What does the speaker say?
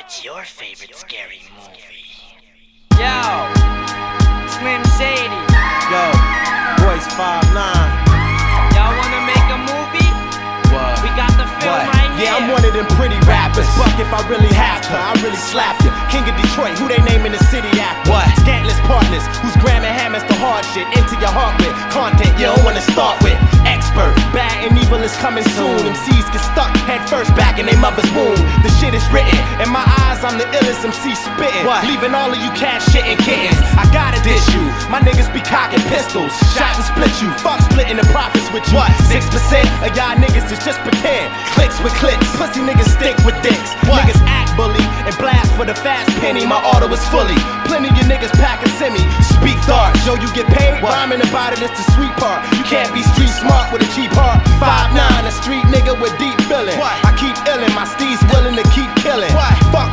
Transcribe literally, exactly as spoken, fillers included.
What's your favorite scary movie? Yo, Slim Shady. Yo, Boys five nine. Y'all wanna make a movie? What? We got the film What? right here. Yeah, I'm one of them pretty rappers. Fuck if I really have to, I really slap you. King of Detroit, who they naming the city after? What? Scantless partners, who's gramming hammers the hard shit into your heart with content you don't wanna start with. Expert, bad and evil is coming soon. M Cs get stuck head first back in their mother's womb. The shit is written, in my eyes I'm the illest M C spitting. What? Leaving all of you cats shitting kittens. I gotta dish you, my niggas be cocking pistols. Shot and split you, fuck splitting the profits with you. What? six percent of y'all niggas is just pretend. Clicks with clicks, pussy niggas stick with dicks. What? Niggas act bully and blast for the fast penny. My auto is fully, plenty of you niggas pack a semi. Speak dark, show you get paid. Rhyming about it is the sweet part. You can't be street smart with a cheap heart. five nine, a street nigga with deep feeling. I keep illin', my steez willing to keep killing. Fuck